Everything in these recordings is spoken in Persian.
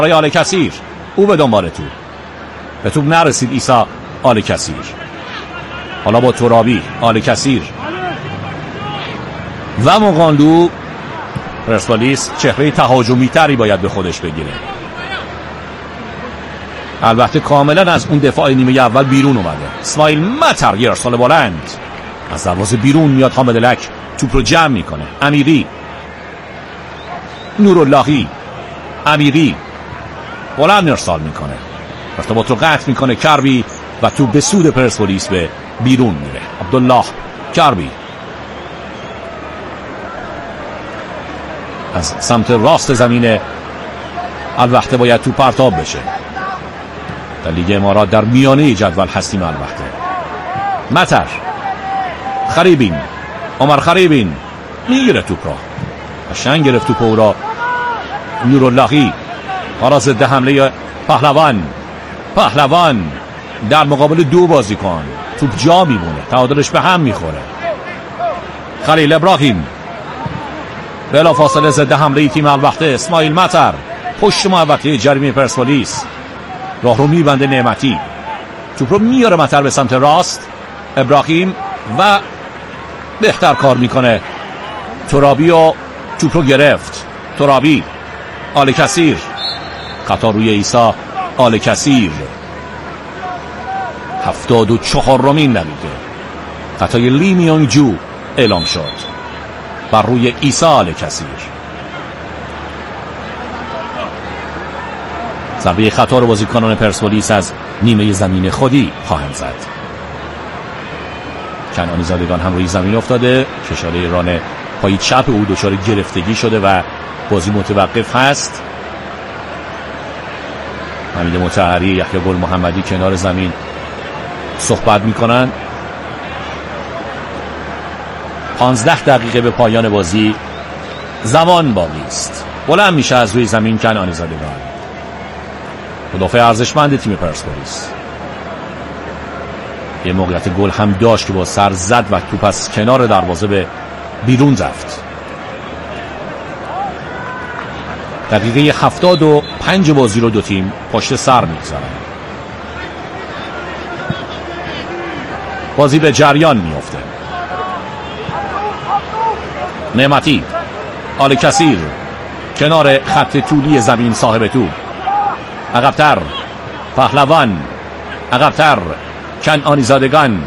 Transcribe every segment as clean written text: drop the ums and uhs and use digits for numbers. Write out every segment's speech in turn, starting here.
برای آل کثیر، او به دنبال توپ، به توپ نرسید عیسی آل کثیر. حالا با ترابی آل کثیر و مقانلو. پرسپولیس چهره تهاجمی تری باید به خودش بگیره. البته کاملا از اون دفاع نیمه اول بیرون اومده. اسماعیل مطر یه ارسال بلند از دروازه بیرون میاد. حامد لک توپ رو جمع میکنه. امیری، نوراللهی، امیری بلند ارسال میکنه، ارتباط رو قطع میکنه کربی و توپ به سود پرسپولیس به بیرون میره. عبدالله کربی از سمت راست زمین الوقته باید توپ پرتاب بشه. در لیگ امارات در میانه جدول هستیم. الوقته مطر، خریبین، عمر خریبین میگیره توپ را، قشنگ گرفت توپ او را. نوراللهی حالا ضد حمله پهلوان در مقابل دو بازیکن توپ جا میمونه، تعادلش به هم میخوره. خلیل ابراهیم بلا فاصله ضد حمله تیم الوقته. اسماعیل مطر پشت محوطه جریمه پرسپولیس راه رو میبنده. نعمتی توپ رو میاره مطر به سمت راست. ابراهیم و بهتر کار میکنه. ترابی و توپ رو گرفت. ترابی، آل کثیر، خطا روی عیسی آل کثیر. 74مین دقیقه خطای لی میونگ جو اعلام شد بر روی عیسی آل کثیر. ضربه خطا رو بازیکنان پرسپولیس از نیمه زمین خودی خواهند زد. کنعانی زادگان هم روی زمین افتاده. کشاره ران پای چپ او دچار گرفتگی شده و بازی متوقف هست. حمید مطهری، یحیی گل محمدی کنار زمین صحبت میکنن. 15 دقیقه به پایان بازی زمان باقی است. بلند میشه از روی زمین کنعانی زادگان، مدافع ارزشمند تیم پرسپولیس. یه موقعیت گل هم داشت که با سر زد و توپ از کنار دروازه به بیرون رفت. دقیقه 75 بازی رو دو تیم پشت سر میگذارن. بازی به جریان میفته. نعمتی، آل کثیر کنار خط طولی زمین صاحب توپ. عقب‌تر پهلوان، عقب‌تر کنعانی زادگان.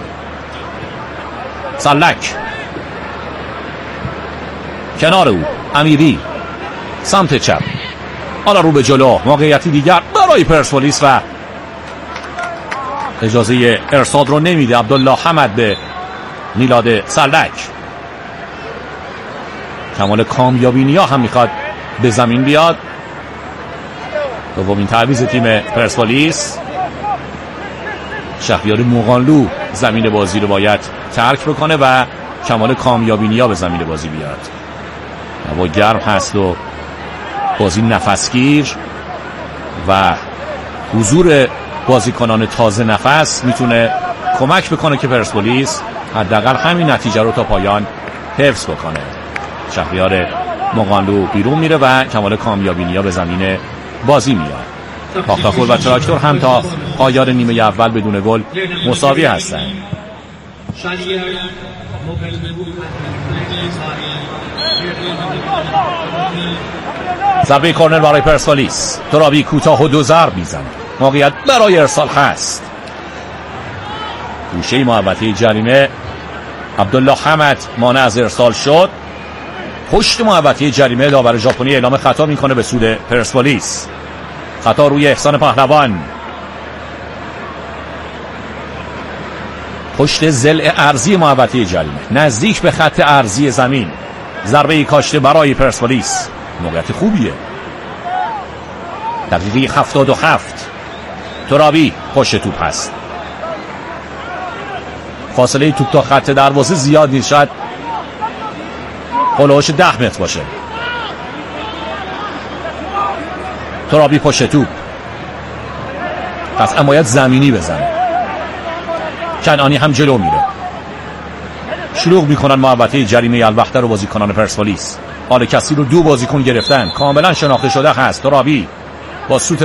سلک کنار او. امیری سمت چپ. حالا رو به جلو. موقعیتی دیگر برای پرسپولیس و اجازه ارسال رو نمیده عبدالله حمد به میلاد سلک. کمال کامیابینیا هم میخواد به زمین بیاد. دومین تعویض تیم پرسپولیس. شهریار مقانلو زمین بازی رو باید ترک بکنه و کمال کامیابینیا به زمین بازی بیاد. هوا گرم هست و بازی نفسگیر و حضور بازیکنان تازه نفس میتونه کمک بکنه که پرسپولیس حداقل همین نتیجه رو تا پایان حفظ بکنه. شهریار مقانلو بیرون میره و کمال کامیابینیا به زمین بازی میاد. پاختاخور و تراکتور هم تا پایان نیمه اول بدون گل مساوی هستند. ضربه کورنر برای پرسپولیس. ترابی کوتاه و دو ضرب میزنه. موقعیت برای ارسال هست. گوشه محوطه جریمه. عبدالله حمد مانع از ارسال شد. پشت محوطه جریمه داور ژاپنی اعلام خطا میکنه به سود پرسپولیس. خطا روی احسان پهلوان. پشت ضلع ارضی محوطه جریمه نزدیک به خط ارضی زمین. ضربه کاشته برای پرسپولیس. موقعیت خوبیه. دقیقه 77. ترابی پشت توپ هست. فاصله توپ تا خط دروازه زیاد نیست، شاید هولوش 10 متر باشه. ترابی پشت توپ. قطعا باید زمینی بزنه. کنعانی هم جلو میره. شلوغ میکنن محوطه جریمه الوحده رو بازیکنان پرسپولیس. آل کثیر رو دو بازیکن گرفتن. کاملا شناخته شده هست. ترابی با سوت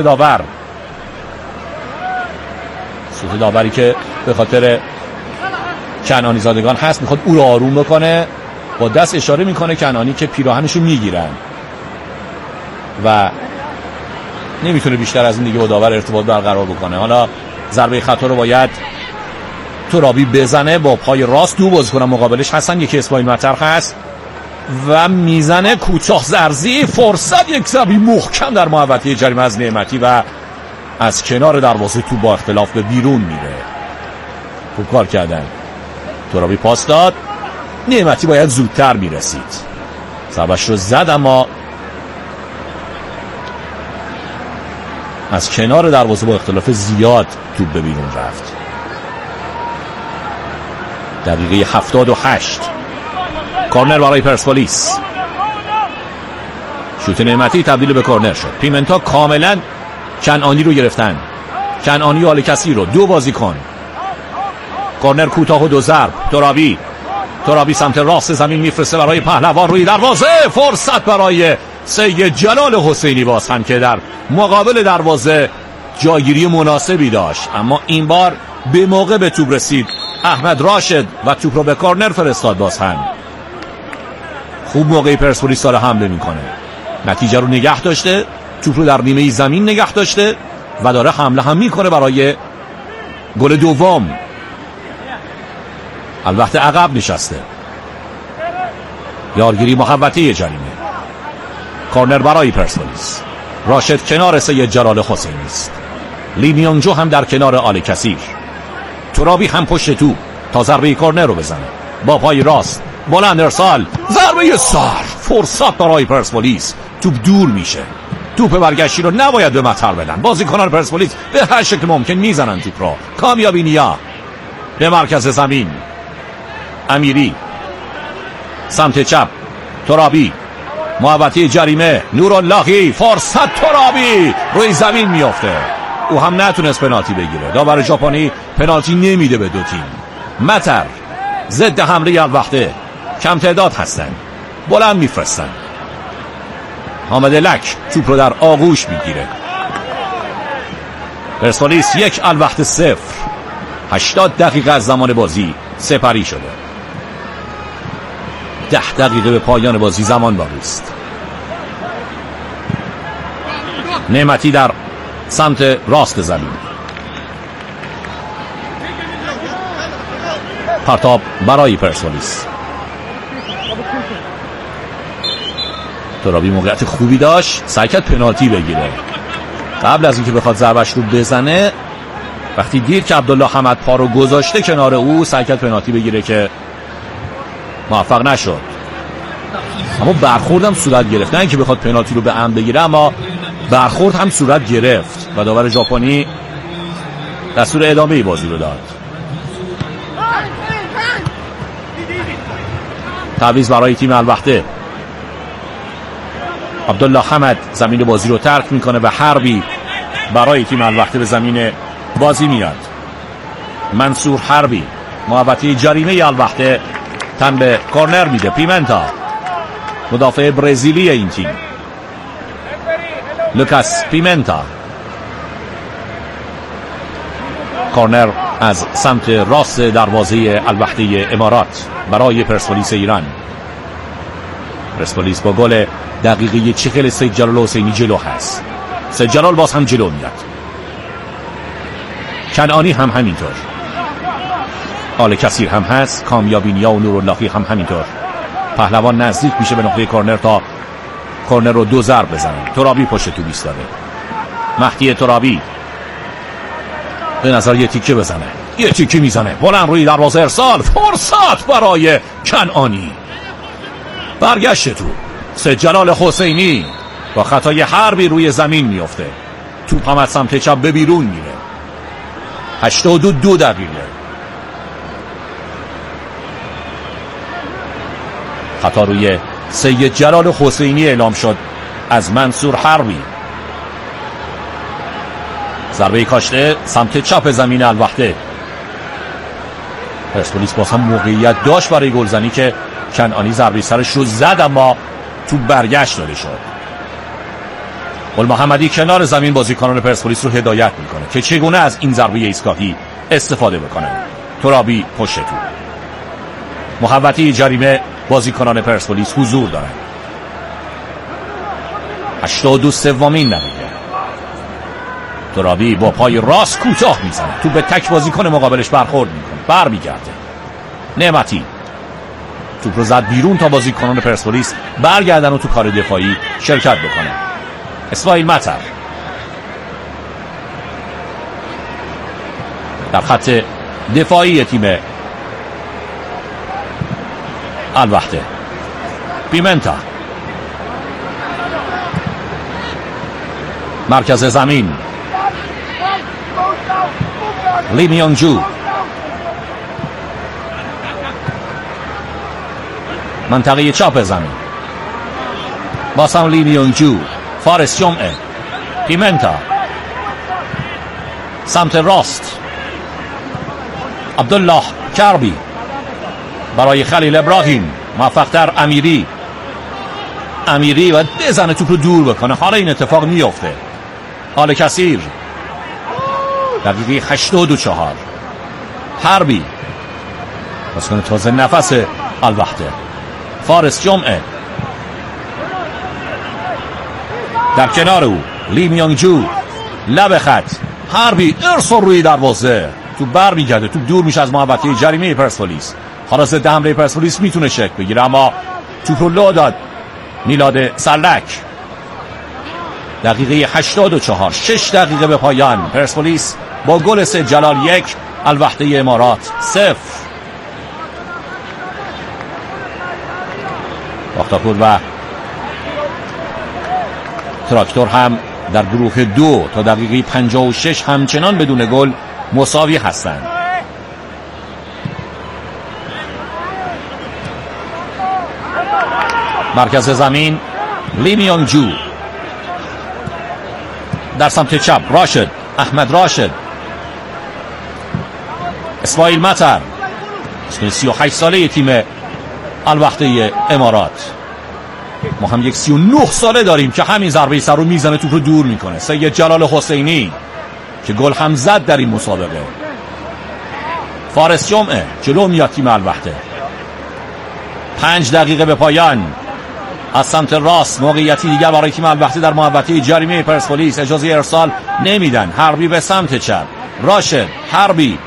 داوری که به خاطر کنعانی زادگان هست میخواد او رو آروم بکنه. با دست اشاره میکنه کنعانی که پیراهنشو میگیرن و نمیتونه بیشتر از این دیگه با داور ارتباط برقرار بکنه. حالا ضربه خطا رو باید ترابی بزنه. با پای راست دو بازیکن مقابلش هستن. یکی اسماعیل مطر هست و میزنه کوتاه زرزی. فرصت، یک ضربه محکم در محوطه جریمه از نعمتی و از کنار دروازه تو با اختلاف به بیرون میره. خوب کار کردن. ترابی پاس داد. نعمتی باید زودتر میرسید. ضربش رو زد اما از کنار دروازه با اختلاف زیاد توپ به بیرون رفت. دقیقه 78. کورنر برای پرسپولیس. شوت نعمتی تبدیل به کورنر شد. پیمنتا کاملا کنعانی رو گرفتن. کنعانی و آل کثیر رو دو بازیکن. کورنر کوتاه و دو ضرب. ترابی سمت راست زمین میفرسته برای پهلوان روی دروازه. فرصت برای سید جلال حسینی باز هم که در مقابل دروازه جایگیری مناسبی داشت اما این بار به موقع به توپ رسید احمد راشد و توپ رو به کورنر فرستاد. باز هم خوب موقعی پرسپولیس داره حمله میکنه. نتیجه رو نگه داشته، توپ رو در نیمه زمین نگه داشته و داره حمله هم میکنه برای گل دوم. البته عقب نشسته. یارگیری محوطه جریمه. کورنر برای پرسپولیس. راشد کنار سید جلال حسینی است. لیمیانجو هم در کنار آل کثیر. ترابی هم پشت توپ تا ضربه کورنر رو بزنه. با پای راست بلند ارسال، ضربه سر. فرصت برای پرسپولیس. توپ دور میشه. توپ برگشتی رو نباید به مطر بدن. بازیکنان پرسپولیس به هر شکل ممکن میزنن توپ رو. کامیابی نیا به مرکز زمین. امیری سمت چپ. ترابی محوطه جریمه. نوراللهی. فرصت. ترابی روی زمین میافته. او هم نتونست پنالتی بگیره. داور ژاپنی پنالتی نمیده به دو تیم. مطر ضد حمله الوقته کم تعداد هستن. بلند میفرستن. حامد لک توپ رو در آغوش میگیره. پرسپولیس 1 الوقت 0. 80 دقیقه از زمان بازی سپری شده. 10 دقیقه به پایان بازی زمان باقی است. نعمتی در سمت راست زمین. پرتاب برای پرسپولیس. ترابی موقعیت خوبی داشت، سعی کرد پنالتی بگیره. قبل از اینکه بخواد ضربش رو بزنه وقتی دید که عبدالله حمد پا رو گذاشته کنار او سعی کرد پنالتی بگیره که موفق نشد. اما برخورد هم صورت گرفت. نه اینکه بخواد پنالتی رو به عمد بگیره اما برخورد هم صورت گرفت و داور ژاپنی دستور ادامه بازی رو داد. تعویض برای تیم الوقته. عبدالله حمد زمین بازی رو ترک میکنه و حربی برای تیم الوقته به زمین بازی میاد. منصور حربی محوطه جریمه الوقته تن به کورنر میده. پیمنتا مدافع برزیلی این تیم. لوکاس پیمنتا. کورنر از سمت راست دروازه الوقته امارات برای پرسپولیس ایران. پرسپولیس با گل دقیقه 40 سید جلال حسینی جلو هست. سید جلال باز هم جلو میاد. کنعانی هم همینطور. آل کثیر هم هست. کامیابی نیا و نوراللهی هم همینطور. پهلوان نزدیک میشه به نقطه کورنر تا کورنر رو 2 ضرب بزنه. ترابی پشت تو ایستاده. مهدی ترابی به نظر یه تیکه بزنه. یه تیکه میزنه. بلند روی دروازه ارسال. فرصت برای کنعانی. برگشت تو. سید جلال حسینی با خطای حربی روی زمین میفته. توپ هم از سمت چپ به بیرون میره. 82 دقیقه. خطا روی سید جلال حسینی اعلام شد از منصور حربی. ضربه کاشته سمت چپ زمین الوقته. پرسپولیس باز هم موقعیت داشت برای گلزنی که کنعانی ضربه سرش رو زد اما تو برگشت داده شد. محمدی کنار زمین بازیکنان پرسپولیس رو هدایت میکنه که چگونه از این ضربه ایستگاهی استفاده بکنه. ترابی پشت تو. محوطه جریمه بازیکنان پرسپولیس حضور دارند. 83مین دقیقه. ترابی با پای راست کوتاه میزنه، تو به تک بازیکن مقابلش برخورد میکنه، برمیگرده. نعمتی توپ رو زد بیرون تا بازیکنان پرسپولیس برگردن و تو کار دفاعی شرکت بکنه. اسماعیل مطر در خط دفاعی تیم الوحده. پیمنتا مرکز زمین. لی میانگ جو منطقه چاپ زمین. باسم لی میانگ جو. فارس جمعه. پیمنتا سمت راست. عبدالله کربی برای خلیل ابراهیم. موفق‌تر امیری و بزنه توپ رو دور بکنه. حالا این اتفاق میفته. حال کثیر. دقیقه 84. حربی بازیکن تازه نفس الوحده. فارس جمعه در کنار او. لی میانگ جو لب خط. حربی ارسال روی دروازه. تو بر میگرده، تو دور میشه از محوطه جریمه پرسپولیس. حالا ضد حمله پرسپولیس میتونه شکل بگیره، اما توپ رو لو داد میلاد سرلک. دقیقه 84. 6 دقیقه به پایان. پرسپولیس با گل سید جلال 1، الوحده امارات 0. باختاپور و تراکتور هم در گروه 2 تا دقیقه 56 همچنان بدون گل مساوی هستند. مرکز زمین. لی میانگ جو در سمت چپ. راشد احمد راشد. اسماعیل مطر 38 ساله تیم الوحده امارات. ما هم یک 39 ساله داریم که همین ضربه سر رو میزنه، توپ رو دور میکنه. سید جلال حسینی که گل هم زد در این مسابقه. فارس جمعه جلو میاد تیم الوحده. 5 دقیقه به پایان. از سمت راست موقعیتی دیگر برای تیم الوحده در محوطه جریمه پرسپولیس. اجازه ارسال نمیدن. حربی به سمت چپ. راشد حربی.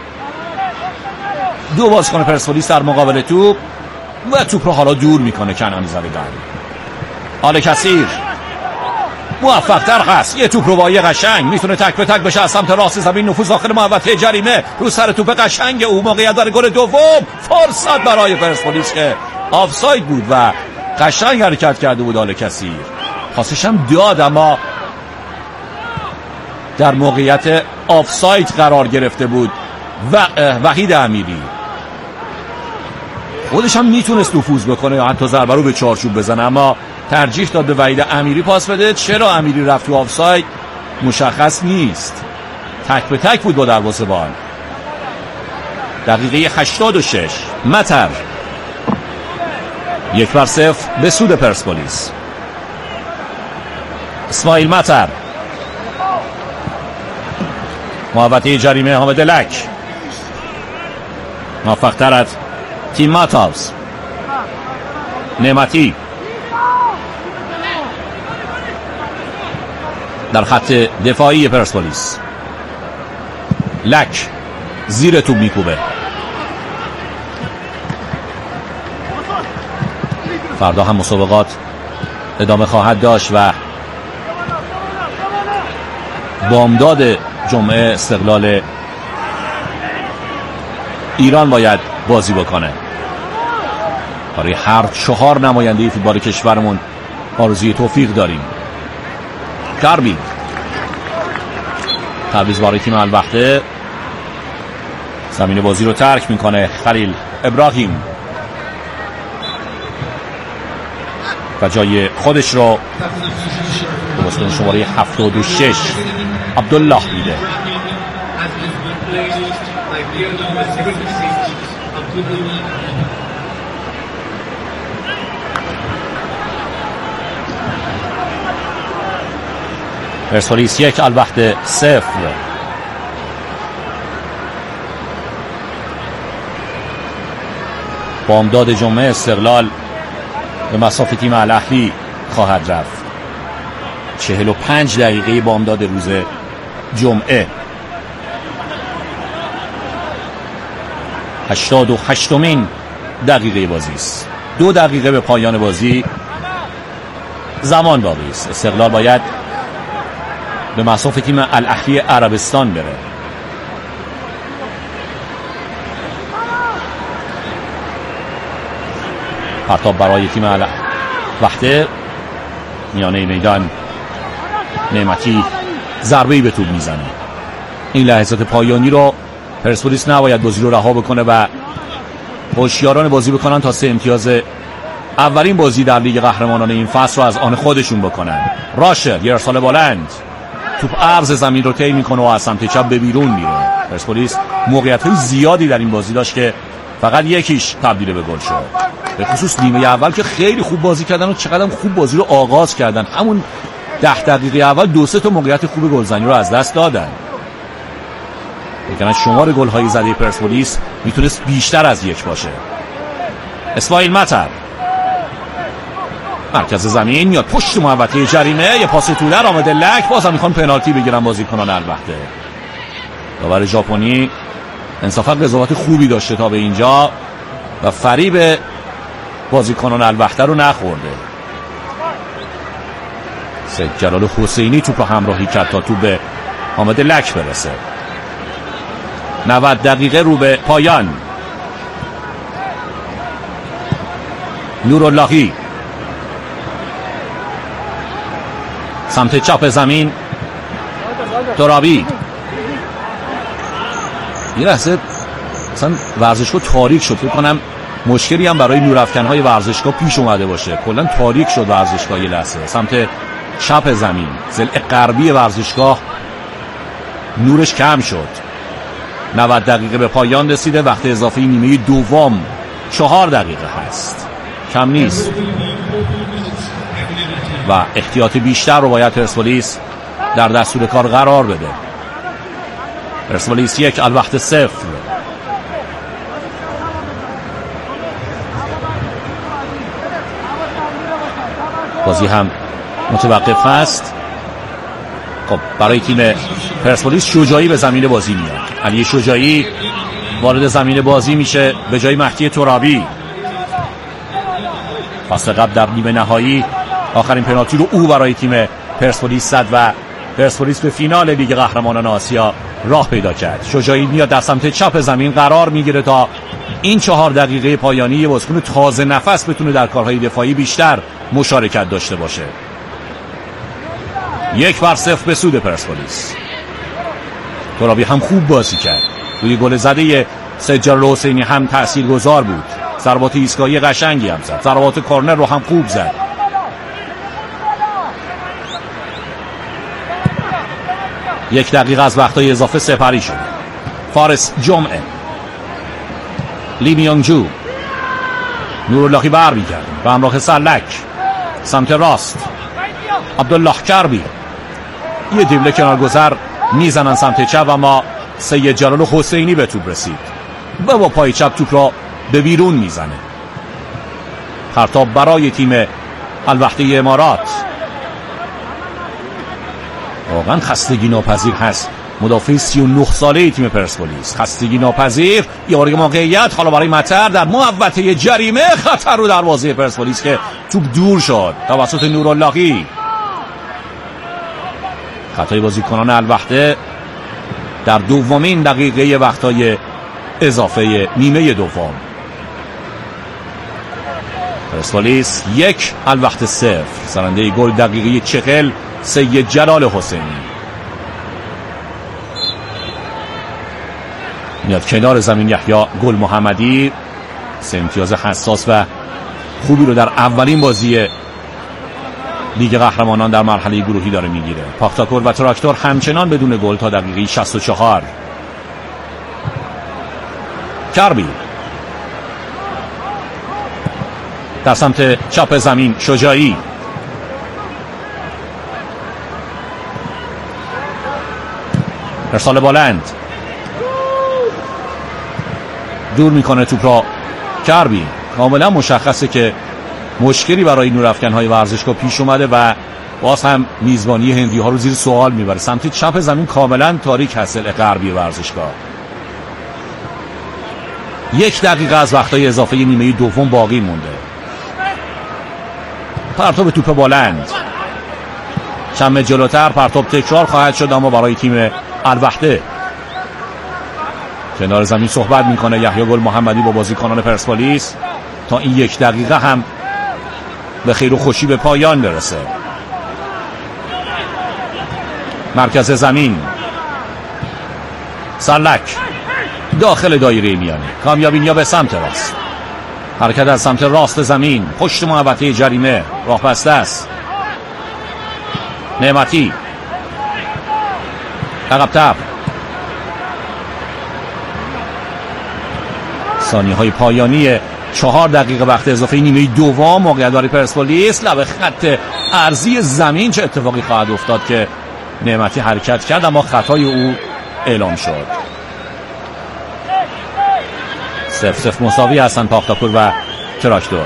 2 بازیکن پرسپولیس در مقابل توپ و توپ رو حالا دور میکنه کنانی زدگان. حال کثیر موفق تر هست. یه توپ روایی قشنگ میتونه تک به تک بشه از سمت راست زمین. نفوذ داخل محوطه جریمه رو سر توپ قشنگ او. موقعیت داره گل دوم. فرصت برای پرسپولیس که آفساید بود و قشنگ حرکت کرده بود. حال کثیر پاسش هم داد، اما در موقعیت آفساید قرار گرفته بود. و وحید امیری خودش هم میتونست نفوذ بکنه یا حتی ضربه رو به چارچوب بزنه، اما ترجیح داد به وحید امیری پاس بده. چرا امیری رفت تو آفساید مشخص نیست. تک به تک بود با دروازه‌بان. دقیقه 86. مطر 1-0 به سود پرسپولیس. اسماعیل مطر. محوطه جریمه حامد لک. موفق تر از تیم ماتاوز. نعمتی در خط دفاعی پرسپولیس. لک زیر توپ میکوبه. فردا هم مسابقات ادامه خواهد داشت و بامداد جمعه استقلال ایران باید بازی بکنه. برای هر 4 نماینده فوتبال کشورمون آرزوی توفیق داریم. کربی تعویض برای تیم الوحده. زمین بازی رو ترک میکنه خلیل ابراهیم و جای خودش رو به واسطه شماره 76 عبدالله میده. پرسپولیس 1 الوقت 0. بامداد جمعه استقلال به مصاف تیم الاهلی خواهد رفت. 45 دقیقه بامداد روز جمعه. 88مین دقیقه بازی است. 2 دقیقه به پایان بازی زمان باقی است. استقلال باید به مصاف تیم الاهلی عربستان بره. پرتاب برای تیم وقته میانه میدان. نعمتی ضربه‌ای به توپ میزنه. این لحظات پایانی رو پرسپولیس نباید بازی رو رها بکنه و هوشیاران بازی بکنن تا 3 امتیاز اولین بازی در لیگ قهرمانان این فصل رو از آن خودشون بکنن. راشر یه ارسال بلند، توپ عرض زمین رو طی میکنه و از سمت چپ به بیرون میره. پرسپولیس موقعیت‌های زیادی در این بازی داشت که فقط یکیش تبدیل به گل شد. به خصوص نیمه اول که خیلی خوب بازی کردن و چقدر خوب بازی رو آغاز کردن. همون 10 دقیقه اول 2-3 تا موقعیت خوب گلزنی رو از دست دادن. یعنی شمار گل‌های زده پرسپولیس میتونست بیشتر از 1 باشه. اسماعیل مطر مرکز زمین میاد پشت محوطه جریمه. یه پاس توله رامد لک. بازم میخوان پنالتی بگیرن بازیکنان الوقته. داور ژاپنی انصافا قضاوت خوبی داشته تا به اینجا و فریب بازیکنان الوقته رو نخورده. سید جلال حسینی توپ رو همراهی کرد تا توپ به حامد لک برسه. 90 دقیقه رو به پایان. نوراللهی سمت چپ زمین. ترابی یه لحظه اصلا ورزشگاه تاریک شد. فکر کنم مشکلی هم برای نورافکن‌های ورزشگاه پیش اومده باشه. کلا تاریک شد ورزشگاه یه لحظه. سمت چپ زمین ضلع غربی ورزشگاه نورش کم شد. 90 دقیقه به پایان رسیده. وقت اضافه نیمه دوم 4 دقیقه هست. کم نیست و احتیاط بیشتر رو باید پرسپولیس در دستور کار قرار بده. پرسپولیس 1 الوقت 0. بازی هم متوقف است. خب برای تیم پرسپولیس شجاعی به زمین بازی میاد. علی شجاعی وارد زمین بازی میشه به جای مهدی ترابی. فصل قبل در نیمه نهایی آخرین پنالتی رو او برای تیم پرسپولیس زد و پرسپولیس به فینال لیگ قهرمانان آسیا راه پیدا کرد. شجاعی میاد در سمت چپ زمین قرار میگیره تا این 4 دقیقه پایانی بازیکن تازه نفس بتونه در کارهای دفاعی بیشتر مشارکت داشته باشه. 1-0 به سود پرسپولیس. ترابی هم خوب بازی کرد. روی گل زده سید جلال حسینی هم تاثیرگذار بود. ضربات ایستگاهی قشنگی هم زد. ضربات کورنر رو هم خوب زد. یک دقیقه از وقتای اضافه سپری شد. فارس جمعه، لی میانگ جو، نوراللهی برمیگرد و همراه سلک سمت راست. عبدالله کربی یه دیبله کنارگذر میزنن سمت چپ اما سید جلال حسینی به توپ رسید و با پای چپ توپ را به بیرون میزنه. پرتاب برای تیم الوحده امارات. واقعا خستگی ناپذیر هست مدافع 39 ساله تیم پرسپولیس. خستگی ناپذیر. یه موقعیت حالا برای مطر در محوطه جریمه. خطر رو دروازه پرسپولیس که توپ دور شد توسط نوراللهی. خطای بازیکنان الوحده در دومین دقیقه وقتای اضافه نیمه دوم. پرسپولیس 1 الوحده 0. زننده گل دقیقه 40 سید جلال حسینی. میاد کنار زمین یحیی گل محمدی. 3 امتیاز حساس و خوبی رو در اولین بازی لیگ قهرمانان در مرحله گروهی داره میگیره. پاختاکور و تراکتور همچنان بدون گل تا دقیقه 64. کربی در سمت چپ زمین. شجاعی ارسال بلند دور میکنه توپ را کربی. کاملا مشخصه که مشکلی برای نورافکن‌های ورزشگاه پیش اومده و باز هم میزبانی هندی‌ها رو زیر سوال میبره. سمت چپ زمین کاملا تاریک هست غربی ورزشگاه. 1 دقیقه از وقتای اضافه نیمه دوم باقی مونده. پرتاب توپ بلند چند جلوتر، پرتاب تکرار خواهد شد اما برای تیم الوحده. کنار زمین صحبت میکنه یحیی گل محمدی با بازیکنان پرسپولیس تا این 1 دقیقه هم به خیر و خوشی به پایان برسه. مرکز زمین سلک داخل دایره میانی. کامیابینیا به سمت راست، حرکت از سمت راست زمین، پشت محوطه جریمه، راه بسته است. نعمتی عقب‌تر. ثانیه‌های پایانی 4 دقیقه وقت اضافه نیمه دوم. موقعیت برای پرسپولیس لب خط ارضی زمین. چه اتفاقی خواهد افتاد که نعمتی حرکت کرد اما خطای او اعلام شد. 0-0 مساوی هستند پاختاپور و تراکتور.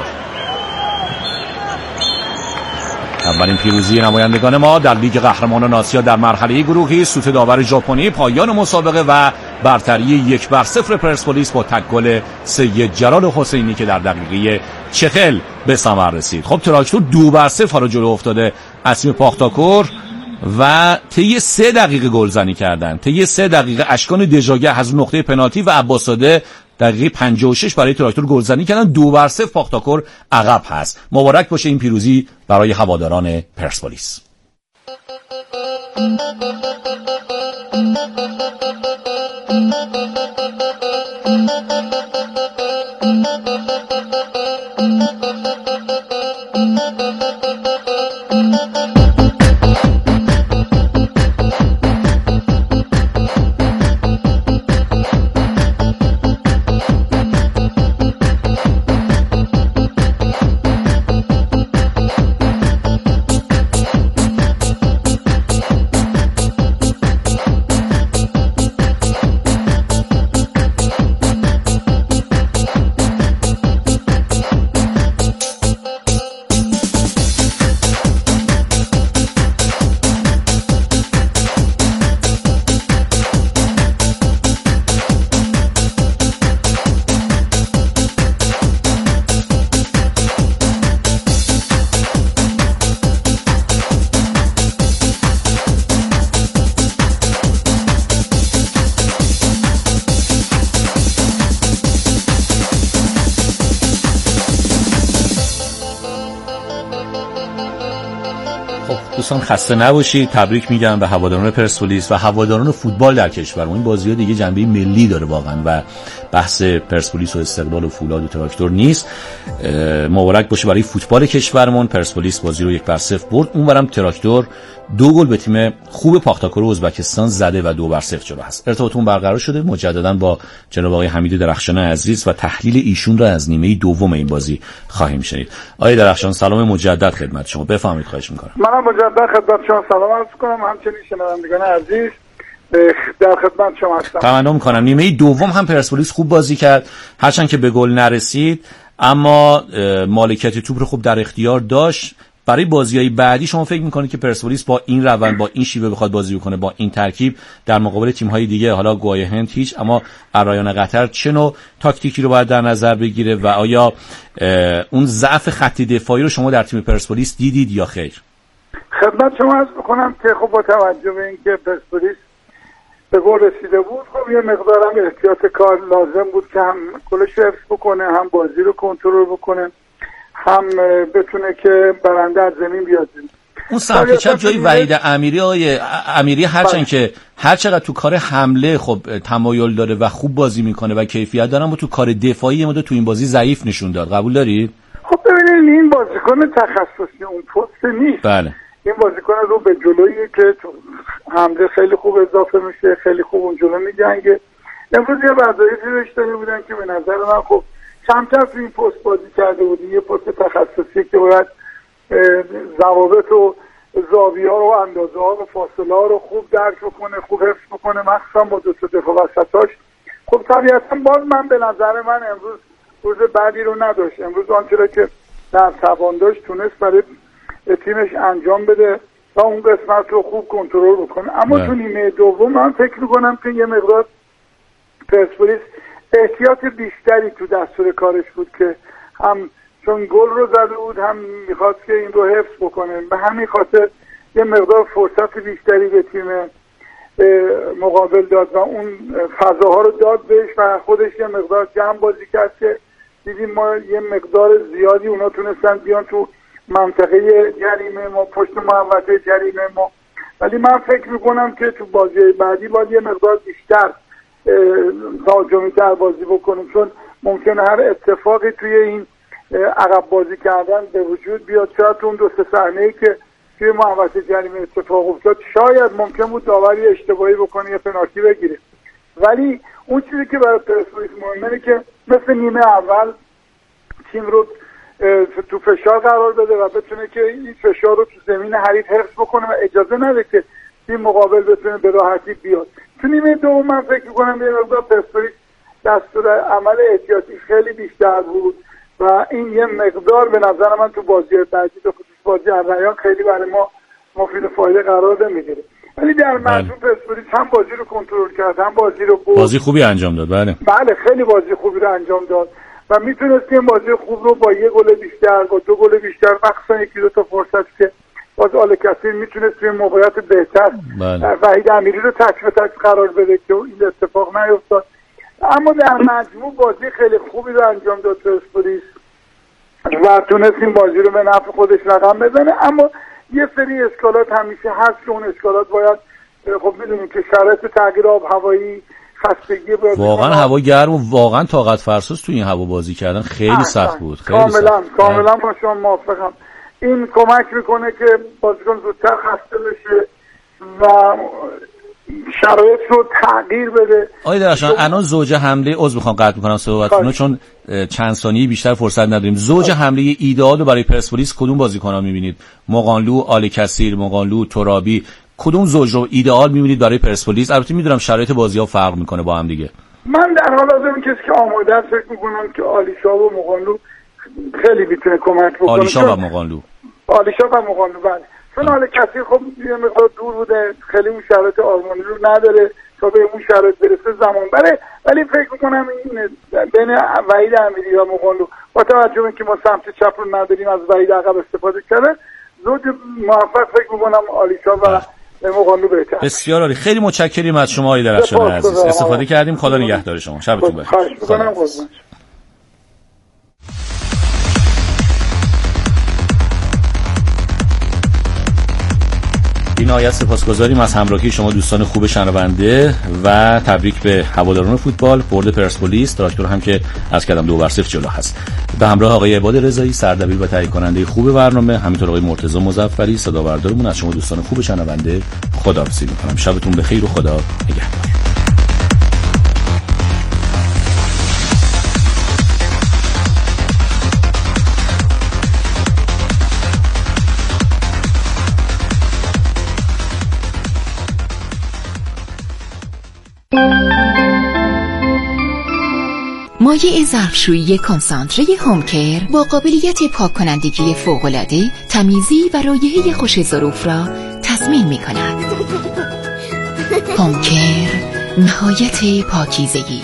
اولین پیروزی نمایندگان ما در لیگ قهرمانان آسیا در مرحله گروهی. سوت داور ژاپنی. پایان مسابقه و برتری 1-0 پرسپولیس با تک گل سید جلال حسینی که در دقیقه 40 به ثمر رسید. خب تراکتور 2-0 رو جلو افتاده از تیم پاختاکور و طی 3 دقیقه گلزنی کردن. طی 3 دقیقه اشکان دژاگه از نقطه پنالتی و عباس‌زاده دقیقه 56 برای تراکتور گلزنی کردن. 2-0 پاختاکور عقب هست. مبارک باشه این پیروزی برای هواداران پرسپولیس. دوستان خسته نباشید. تبریک میگم به هواداران پرسپولیس و هواداران فوتبال در کشور. این بازی‌ها دیگه جنبه ملی داره واقعا و بحث پرسپولیس و استقلال و فولاد و تراکتور نیست. مبارک باشه برای فوتبال کشورمون. پرسپولیس بازی رو 1-0 برد. اونورم تراکتور 2 گل به تیم خوب پاختاکور ازبکستان زده و 2-0 جلو هست. ارتباطمون برقرار شده مجددا با جناب آقای حمید درخشان عزیز و تحلیل ایشون را از نیمه دوم این بازی خواهیم شنید. آقای درخشان سلام مجدد خدمت شما. بفرمایید خواهش می‌کنم. منم مجدد خدمت شما سلام عرض کنم. همچنین شنوندگان عزیز در خدمت شما هستم. تمنا می‌کنم. نیمه دوم هم پرسپولیس خوب بازی کرد، هرچند که به گل نرسید اما مالکیت توپ رو خوب در اختیار داشت. برای بازی‌های بعدی شما فکر می‌کنید که پرسپولیس با این روند، با این شیوه بخواد بازی بکنه، با این ترکیب در مقابل تیم‌های دیگه، حالا گوای هند هیچ، اما الرایان قطر چه نوع تاکتیکی رو باید در نظر بگیره و آیا اون ضعف خط دفاعی رو شما در تیم پرسپولیس دیدید یا خیر؟ خدمت شما عرض بکنم که خب با توجه به اینکه پرسپولیس به گل رسیده بود، خب یه مقدارم احتیاط کار لازم بود که هم گلش حفظ بکنه، هم بازی رو کنترل بکنه، هم بتونه که برنده از زمین بیاد. اون سمت چپ جای وحید امیری هرچند که هر چقدر تو کار حمله خب تمایل داره و خوب بازی میکنه و کیفیت داره، اما تو کار دفاعی مدت تو این بازی ضعیف نشون داد. قبول دارید؟ خب ببینید این بازیکن تخصصی اون پست نیست. بله. این بازیکن رو به جلویی که حمله خیلی خوب اضافه میشه، خیلی خوب اون جلو میجنگه. امروز یه وظایفی بهش داده بودن که به نظر من خب کمتر تو این پست بازی کرده بود. یه پست تخصصی که باید ضوابط و زاویه ها و اندازه ها و فاصله ها رو خوب درک بکنه، خوب حفظ بکنه، مخصوصا با دو تا دفاع وسطاش. خب طبیعتا باز من به نظر من امروز روز بعدی رو نداشت. امروز آنچه که در توان داشت تونست برای تیمش انجام بده و اون قسمت رو خوب کنترل بکنه. اما تو نیمه دوم من فکر می‌کنم که یه مقدار پرسپولیس احتیاط بیشتری تو دستور کارش بود که هم چون گل رو زده بود هم میخواست که این رو حفظ بکنه، به همین خاطر یه مقدار فرصت بیشتری به تیم مقابل داد و اون فضاها رو داد بهش و خودش یه مقدار جمع بازی کرد که دیدیم ما یه مقدار زیادی اونا تونستن بیان تو منطقه جریمه ما، پشت محوطه جریمه ما. ولی من فکر میکنم که تو بازی بعدی باید یه مقدار بیشتر تهاجمی تر بازی بکنیم، چون ممکنه هر اتفاقی توی این عقب بازی کردن به وجود بیاد. شاید اون دو سه صحنه‌ای که توی محوطه جریمه اتفاق افتاد شاید ممکن بود داوری اشتباهی بکنه یا پنالتی بگیره. ولی اون چیزی که برای پرسپولیس مهمه که مثل نیمه اول تیم رو تو فشار قرار بده و بتونه که این فشار رو تو زمین حریف حفظ بکنه و اجازه نده که تیم مقابل بتونه به راحتی بیاد. تو نیمه دوم من فکر می‌کنم یه مقدار پرسپولیس دستور عمل احتیاطی خیلی بیشتر بود و این یه مقدار به نظر من تو بازی بعدی به خصوص بازی الریان خیلی برای ما مفید فایده قرار نمیگیره. ولی در مجموع پرسپولیس هم بازی رو کنترل کرد، هم بازی رو بازی خوبی انجام داد. بله خیلی بازی خوبی رو انجام داد و میتونست این بازی خوب رو با یه گل بیشتر، با دو گل بیشتر، مخصوصا یکی دو تا فرصت که باز آلکاسیر میتونست توی موقعیت بهتر وحید امیری رو تک به تک قرار بده که این اتفاق نیفتاد. اما در مجموع بازی خیلی خوبی رو انجام داد پرسپولیس و تونست این بازی رو به نفع خودش رقم بزنه. اما یه سری اشکالات همیشه هست که اون اشکالات باید خب میدونیم که شرایط تغییر آب هوایی، خستگی واقعا هوا گرم و واقعا طاقت فرساست تو این هوا بازی کردن خیلی سخت بود. کاملا با شما موافقم. این کمک میکنه که بازیکن زودتر خسته بشه و شرایط رو تغییر بده. آقای درخشان الان زوج حمله عذر میخوام قطع میکنم صحبتتون چون چند ثانیه بیشتر فرصت نداریم. زوج حمله ایدئال برای پرسپولیس کدوم بازیکن‌ها میبینید؟ مقانلو، آلکاسیر، مقانلو، ترابی، کدوم زوج رو ایدئال میبینید برای پرسپولیس؟ البته میدونم شرایط بازی‌ها فرق میکنه با هم دیگه. من در حال حاضر کسی که آماده است فکر میکنم که آلیشا و مقانلو خیلی میتونه کمک بکنه. آلیشا و مقانلو بله. چون آلکاسیر خب یه مقدار دور بوده، خیلی اون شرایط آرمانی رو نداره تا به اون شرایط برسه زمان بره. ولی فکر میکنم این بین وحید امیری و مقانلو با توجه به اینکه ما سمت چپ رو نداریم از وحید عقب استفاده کرده، زوج موفق فکر میکنم آلیشا و مقانلو بهتر. بسیار عالی. خیلی متشکریم از شما آقای درخشان عزیز. استفاده کردیم. خدا نگهدار شما. شبتون بخیر. خواهش میکنم. بی‌نهایت سپاسگزاریم از همراهی شما دوستان خوب شنونده و تبریک به هواداران فوتبال. برد پرسپولیس، تراکتور هم که از کردم 2-0 جلو هست. به همراه آقای عباد رضایی سردبیر و تهیه کننده خوب برنامه، همینطور آقای مرتضی مظفری صداوردارمون، از شما دوستان خوب شنونده خداحافظی می‌کنم. شبتون بخیر و خدا نگهدار. مایع ظرفشویی کنسانتره هومکر با قابلیت پاک کنندگی فوق‌العاده، تمیزی و رایحه خوش ظروف را تضمین می‌کند. هومکر، نهایت پاکیزگی.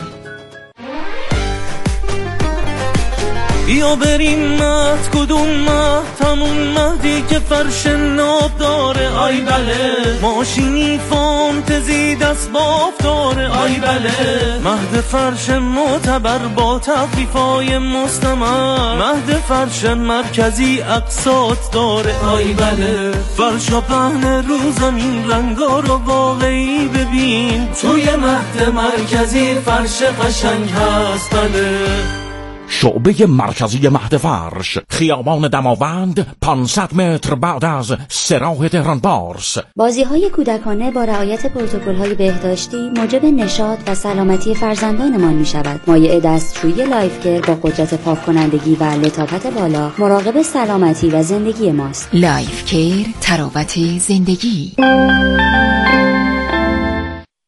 بیا بریم مهد، کدوم مهد؟ همون مهدی که فرش ناب داره. آی بله، ماشینی فانتزی دست باف داره. آی بله، مهد فرش معتبر با تخفیفای مستمر. مهد فرش مرکزی اقساط داره. آی بله، فرشا پهن رو زمین، رنگا رو واقعی ببین. توی مهد مرکزی فرش قشنگ هست. بله، شعبه مرکزی مهد فرش، خیابان دماوند، 500 متر بعد از سراح تهران پارس. بازی‌های کودکانه با رعایت پروتکل‌های بهداشتی موجب نشاط و سلامتی فرزندانمان می‌شود. مایع دستشویی لایفکر با قدرت پاک‌کنندگی و لطافت بالا مراقب سلامتی و زندگی ماست. لایفکر، تراوت زندگی.